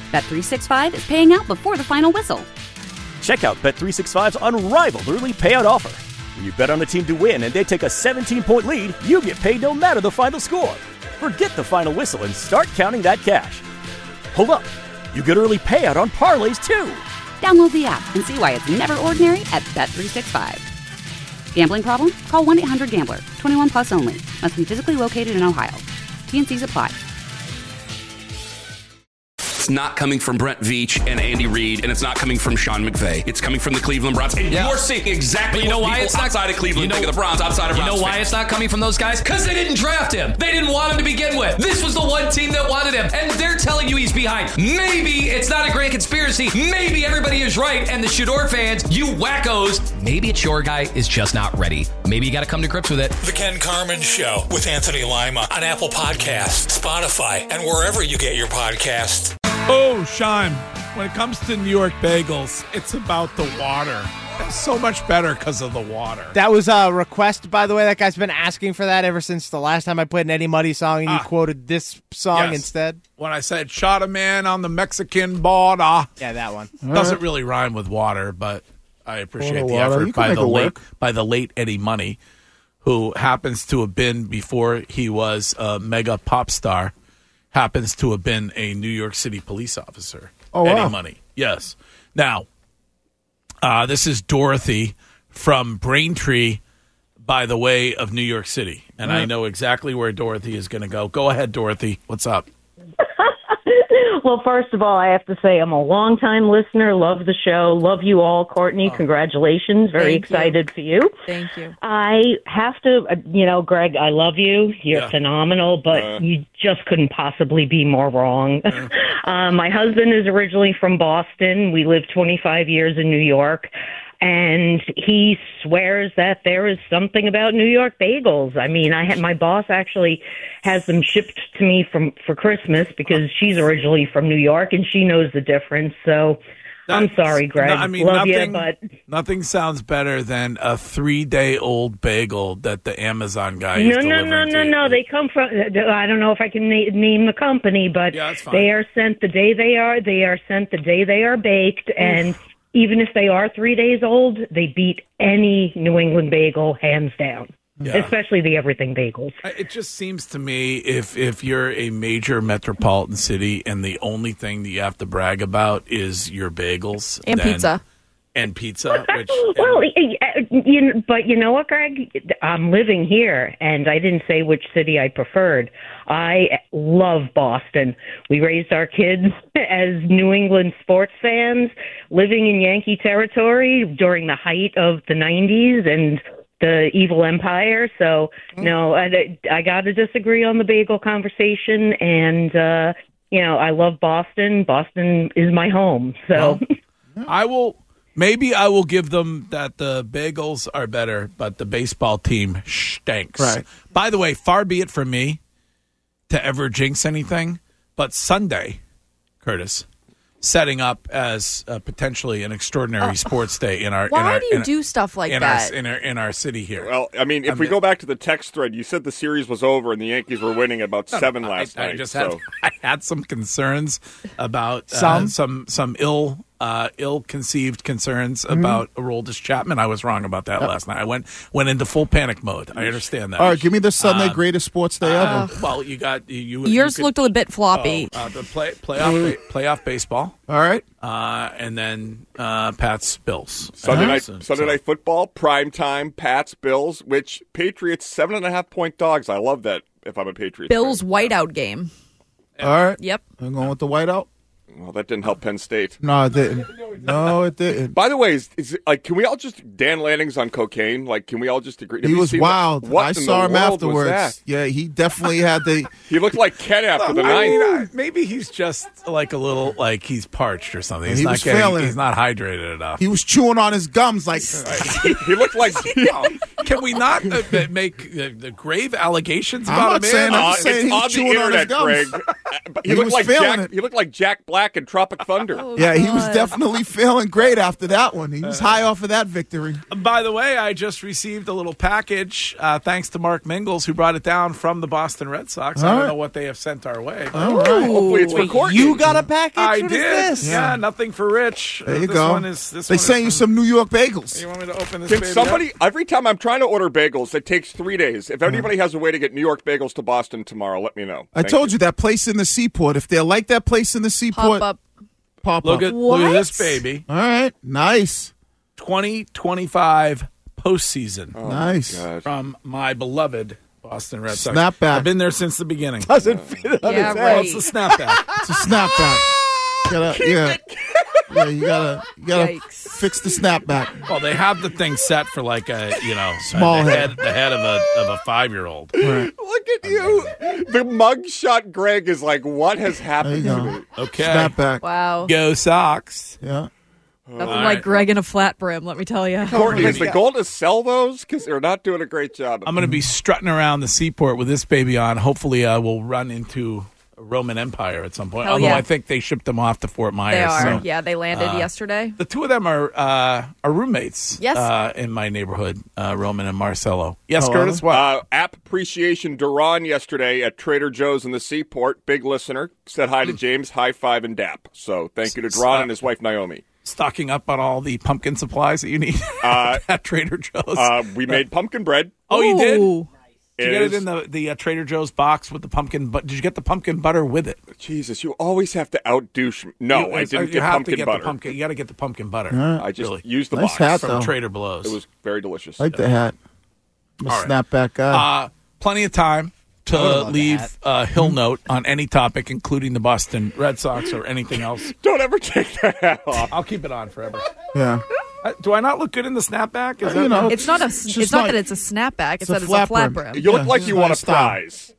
Bet365 is paying out before the final whistle. Check out Bet365's unrivaled early payout offer. When you bet on a team to win and they take a 17-point lead, you get paid no matter the final score. Forget the final whistle and start counting that cash. Hold up. You get early payout on parlays, too. Download the app and see why it's never ordinary at Bet365. Gambling problem? Call 1-800-GAMBLER. 21 plus only. Must be physically located in Ohio. T&Cs apply. It's not coming from Brent Veach and Andy Reid, and it's not coming from Sean McVay. It's coming from the Cleveland Browns. And you're seeing exactly what people outside of Cleveland think of the Browns, outside of Browns. You know why it's not coming from those guys? Because they didn't draft him. They didn't want him to begin with. This was the one team that wanted him, and they're telling you he's behind. Maybe it's not a grand conspiracy. Maybe everybody is right, and the Shador fans, you wackos, maybe it's your guy is just not ready. Maybe you got to come to grips with it. The Ken Carman Show with Anthony Lima on Apple Podcasts, Spotify, and wherever you get your podcasts. Oh, Sean, when it comes to New York bagels, it's about the water. It's so much better because of the water. That was a request, by the way. That guy's been asking for that ever since the last time I played an Eddie Muddy song, and you quoted this song instead. When I said, shot a man on the Mexican border. Yeah, that one. Doesn't really rhyme with water, but I appreciate the effort by the late Eddie Money, who happens to have been, before he was a mega pop star, happens to have been a New York City police officer. Oh, Eddie wow. Money. Yes. Now, this is Dorothy from Braintree by the way of New York City. And I know exactly where Dorothy is going to go. Go ahead, Dorothy. What's up? Well, first of all, I have to say I'm a longtime listener, love the show, love you all. Courtney, congratulations. Very excited for you. Thank you. I have to, Greg, I love you. You're phenomenal, but you just couldn't possibly be more wrong. My husband is originally from Boston. We lived 25 years in New York. And he swears that there is something about New York bagels. I mean, my boss actually has them shipped to me for Christmas because she's originally from New York and she knows the difference. So I'm sorry, Greg. Love you, but nothing sounds better than a 3-day-old bagel that the Amazon guy is delivering to you. No. They come from. I don't know if I can name the company, but they are sent the day they are. They are sent the day they are baked, and even if they are 3 days old, they beat any New England bagel hands down, especially the everything bagels. It just seems to me if you're a major metropolitan city and the only thing that you have to brag about is your bagels and pizza. And pizza. But you know what, Greg? I'm living here, and I didn't say which city I preferred. I love Boston. We raised our kids as New England sports fans, living in Yankee territory during the height of the 90s and the evil empire. So, no, I got to disagree on the bagel conversation, and, I love Boston. Boston is my home, so... Maybe I will give them that the bagels are better, but the baseball team stinks. Right. By the way, far be it from me to ever jinx anything, but Sunday, Curtis, setting up as potentially an extraordinary sports day in our. Why do you do stuff like that in our city here? Well, I mean, if we go back to the text thread, you said the series was over and the Yankees were winning about 7 last night. I had some concerns about some ill-conceived concerns about Aroldis Chapman. I was wrong about that last night. I went into full panic mode. I understand that. All right, give me the Sunday greatest sports day ever. Well, you got yours looked a bit floppy. The playoff baseball. All right, and then Pats Bills. Sunday night football, prime time, Pats Bills. Which Patriots 7.5-point dogs. I love that. If I'm a Patriots Bills fan. whiteout game. All right. Yep. I'm going with the whiteout. Well, that didn't help Penn State. No, it didn't. No, it didn't. By the way, is it, like, can we all just Dan Lanning's on cocaine? Like, can we all just agree? He was wild. I saw him afterwards. Was that? Yeah, he definitely had the. He looked like Ken after the night. Maybe he's just like a little like he's parched or something. He was failing. He's not hydrated enough. He was chewing on his gums like. He looked like. Can we not make the grave allegations I'm about not a man? saying. I'm just saying it's he's on chewing the internet, on his gums. Greg. He looked like Jack. He looked like Jack Black back and Tropic Thunder. Yeah, he was definitely feeling great after that one. He was high off of that victory. By the way, I just received a little package, thanks to Mark Mingles, who brought it down from the Boston Red Sox. I don't know what they have sent our way. All right. Hopefully it's for Courtney. You got a package? I What did. is this? Yeah, nothing for Rich. There you this go. One is, they sent you some New York bagels. You want me to open this Can baby somebody, up? every time I'm trying to order bagels, it takes 3 days. If anybody has a way to get New York bagels to Boston tomorrow, let me know. I told you that place in the Seaport. If they're like that place in the Seaport, Pop up. Look at this baby. All right, nice. 2025 postseason. Nice. From my beloved Boston Red Sox. Snapback. I've been there since the beginning. Doesn't fit on his head. Well, it's a snapback. It's a snapback. You gotta fix the snapback. Well, they have the thing set for like a Small the head. head of a 5-year-old. Right. Look at you. The mugshot Greg is like, what has happened to me? Okay. Snapback. Wow. Go Sox. Yeah. Nothing All like right. Greg in a flat brim, let me tell you. Courtney, is the goal to sell those? Because they're not doing a great job. I'm going to be strutting around the Seaport with this baby on. Hopefully, we'll run into a Roman Empire at some point. Hell Although yeah. I think they shipped them off to Fort Myers. They are. So. Yeah, they landed yesterday. The two of them are roommates. Yes. In my neighborhood, Roman and Marcelo. Yes, Oh, Curtis. What? App Appreciation Duran yesterday at Trader Joe's in the Seaport. Big listener. Said hi to James, high five, and dap. So thank you to Duran and his wife Naomi. Stocking up on all the pumpkin supplies that you need at Trader Joe's. We made pumpkin bread. Oh, you did? Ooh. Did you get it in the Trader Joe's box with the pumpkin? But did you get the pumpkin butter with it? Jesus, you always have to outdouche me. No, I didn't You get have pumpkin to get butter. the pumpkin. You got to get the pumpkin butter. I just Really. used the Nice box hat, from though. Trader Blows. It was very delicious. I like the hat. I'm a All right. snapback guy. Plenty of time to love leave a hill note on any topic, including the Boston Red Sox or anything else. Don't ever take that hat off. I'll keep it on forever. Yeah. Do I not look good in the snapback? Is that You know, It's not just it's not like- that it's a snapback, it's a that it's a flat flat brim. brim. You look like this you is want my a style. prize.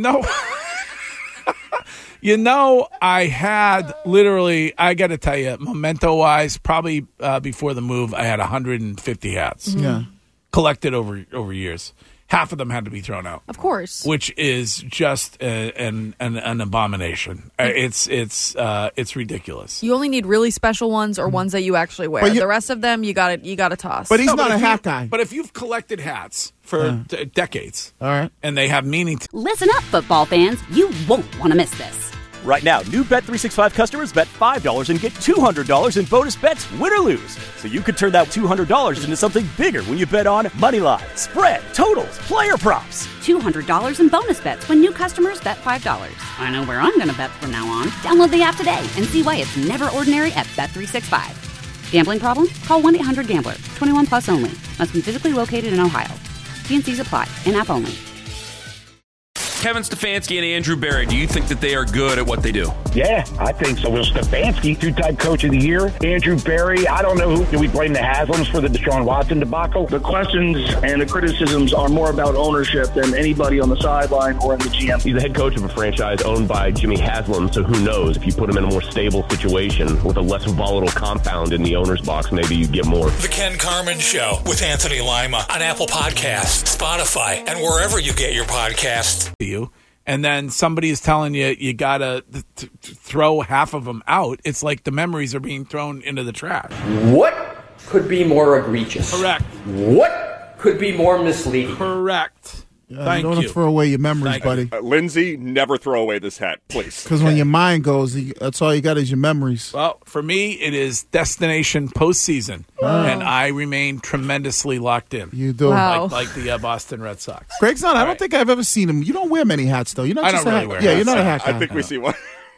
I had literally, I got to tell you, memento-wise, probably before the move, I had 150 hats Yeah. collected over years. Half of them had to be thrown out, Of course. which is just an abomination. It's ridiculous. You only need really special ones or ones that you actually wear. But you- The rest of them you got to toss. But he's No, not a if hat you- guy. But if you've collected hats for decades, All right. and they have meaning to Listen up, football fans. You won't want to miss this. Right now, new Bet365 customers bet $5 and get $200 in bonus bets, win or lose. So you could turn that $200 into something bigger when you bet on moneyline, spread, totals, player props. $200 in bonus bets when new customers bet $5. I know where I'm going to bet from now on. Download the app today and see why it's never ordinary at Bet365. Gambling problem? Call 1-800-GAMBLER. 21 plus only. Must be physically located in Ohio. T&Cs apply. In-app only. Kevin Stefanski and Andrew Berry, do you think that they are good at what they do? Yeah, I think so. Well, Stefanski, two-time coach of the year. Andrew Berry, I don't know who. Do we blame the Haslams for the Deshaun Watson debacle? The questions and the criticisms are more about ownership than anybody on the sideline or in the GM. He's the head coach of a franchise owned by Jimmy Haslam, so who knows? If you put him in a more stable situation with a less volatile compound in the owner's box, maybe you get more. The Ken Carman Show with Anthony Lima on Apple Podcasts, Spotify, and wherever you get your podcasts. you, and then somebody is telling you gotta throw half of them out. It's like the memories are being thrown into the trash. What could be more egregious? Correct. What could be more misleading? Correct. Thank you. Don't throw away your memories, buddy. Lindsay, never throw away this hat, please. Because when your mind goes, that's all you got is your memories. Well, for me, it is destination postseason, and I remain tremendously locked in. You do. Wow. Like the Boston Red Sox. Greg's not. I don't think I've ever seen him. You don't wear many hats, though. You're not I just don't a really hat. wear Yeah, hats. you're not a hat guy. I think we see one.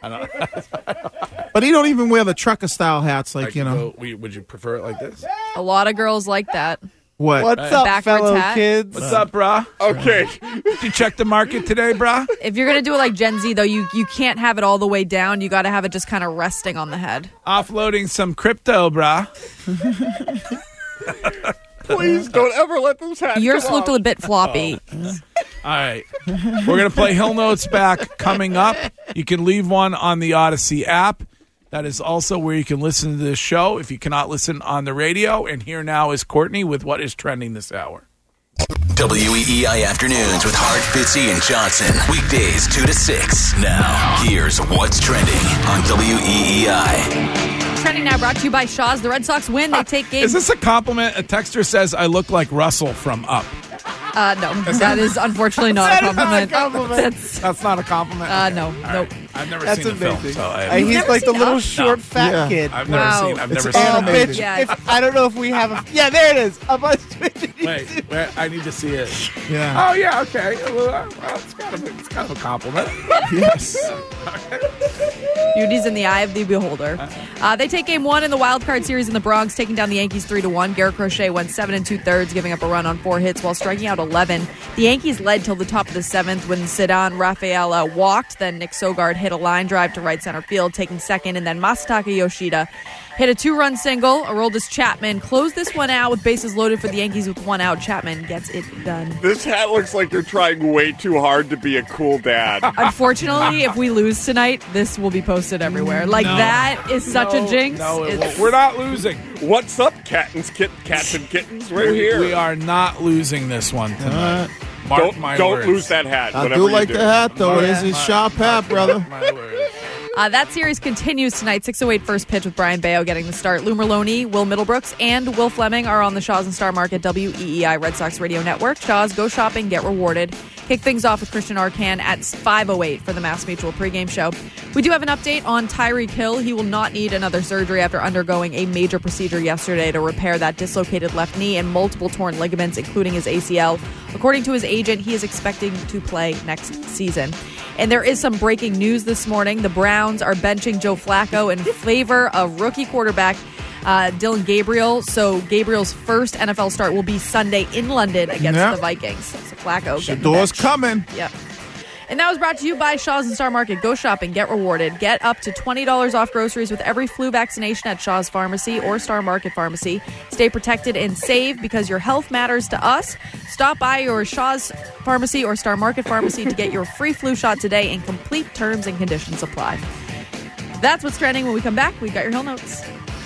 But he don't even wear the trucker style hats, like, you know. Would you prefer it like this? A lot of girls like that. What? What's up, Backwards fellow hat. kids? What's up, brah? Okay. Did you check the market today, brah? If you're going to do it like Gen Z, though, you can't have it all the way down. You got to have it just kind of resting on the head. Offloading some crypto, brah. Please don't ever let this hat Yours come looked off. a bit floppy. All right. We're going to play Hill Notes back coming up. You can leave one on the Odyssey app. That is also where you can listen to this show if you cannot listen on the radio. And here now is Courtney with what is trending this hour. WEEI Afternoons with Hart, Fitzy, and Johnson. Weekdays 2 to 6. Now, here's what's trending on WEEI. Trending now brought to you by Shaw's. The Red Sox win. They take game. Is this a compliment? A texter says I look like Russell from Up. No, that is unfortunately not a compliment. That's not a compliment? No. Nope. I've never seen the film, so he's like the little short fat kid. I've never seen it. I don't know if we have a... there it is. Wait, I need to see it. Yeah. Oh, yeah, okay. Well, it's kind of a compliment. Yes. Beauty's in the eye of the beholder. They take game 1 in the wild card series in the Bronx, taking down the Yankees 3-1. Garrett Crochet went 7 2/3, giving up a run on 4 hits while striking out 11. The Yankees led till the top of the 7th when Ceddanne Rafaela walked. Then Nick Sogard hit a line drive to right center field, taking second. And then Masataka Yoshida hit a 2-run single. Aroldis Chapman closed this one out with bases loaded for the Yankees with 1 out. Chapman gets it done. This hat looks like you're trying way too hard to be a cool dad. Unfortunately, if we lose tonight, this will be posted everywhere. That is such a jinx. No, we're not losing. What's up, cats and kittens? We're here. We are not losing this one tonight. Don't lose that hat. I do like the hat, though. It is a sharp hat, brother. My word. That series continues tonight. 6:08 first pitch with Brian Bayo getting the start. Lou Merloni, Will Middlebrooks, and Will Fleming are on the Shaw's and Star Market WEEI Red Sox Radio Network. Shaw's, go shopping, get rewarded. Kick things off with Christian Arcand at 5:08 for the Mass Mutual pregame show. We do have an update on Tyreek Hill. He will not need another surgery after undergoing a major procedure yesterday to repair that dislocated left knee and multiple torn ligaments, including his ACL. According to his agent, he is expecting to play next season. And there is some breaking news this morning. The Browns are benching Joe Flacco in favor of rookie quarterback Dylan Gabriel. So Gabriel's first NFL start will be Sunday in London against the Vikings. So Flacco getting the bench. Coming. Yep. And that was brought to you by Shaw's and Star Market. Go shopping, get rewarded. Get up to $20 off groceries with every flu vaccination at Shaw's Pharmacy or Star Market Pharmacy. Stay protected and save because your health matters to us. Stop by your Shaw's Pharmacy or Star Market Pharmacy to get your free flu shot today, and complete terms and conditions apply. That's what's trending. When we come back, we've got your Hill Notes.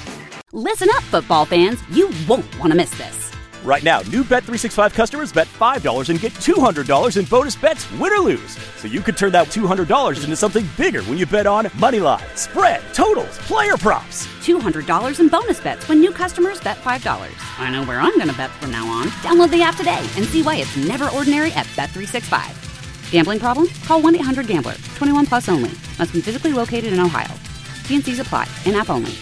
Listen up, football fans. You won't want to miss this. Right now, new Bet365 customers bet $5 and get $200 in bonus bets, win or lose. So you could turn that $200 into something bigger when you bet on money line, spread, totals, player props. $200 in bonus bets when new customers bet $5. I know where I'm going to bet from now on. Download the app today and see why it's never ordinary at Bet365. Gambling problem? Call 1-800-GAMBLER. 21 plus only. Must be physically located in Ohio. T&Cs apply. In-app only.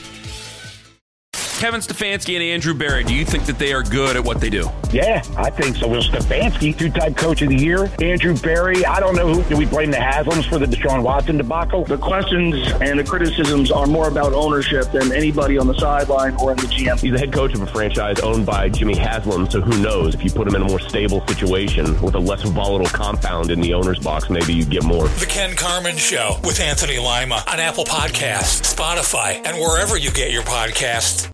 Kevin Stefanski and Andrew Berry, do you think that they are good at what they do? Yeah, I think so. Will Stefanski, 2-time coach of the year. Andrew Berry, I don't know who. Do we blame the Haslams for the Deshaun Watson debacle? The questions and the criticisms are more about ownership than anybody on the sideline or in the GM. He's the head coach of a franchise owned by Jimmy Haslam, so who knows? If you put him in a more stable situation with a less volatile compound in the owner's box, maybe you get more. The Ken Carman Show with Anthony Lima on Apple Podcasts, Spotify, and wherever you get your podcasts.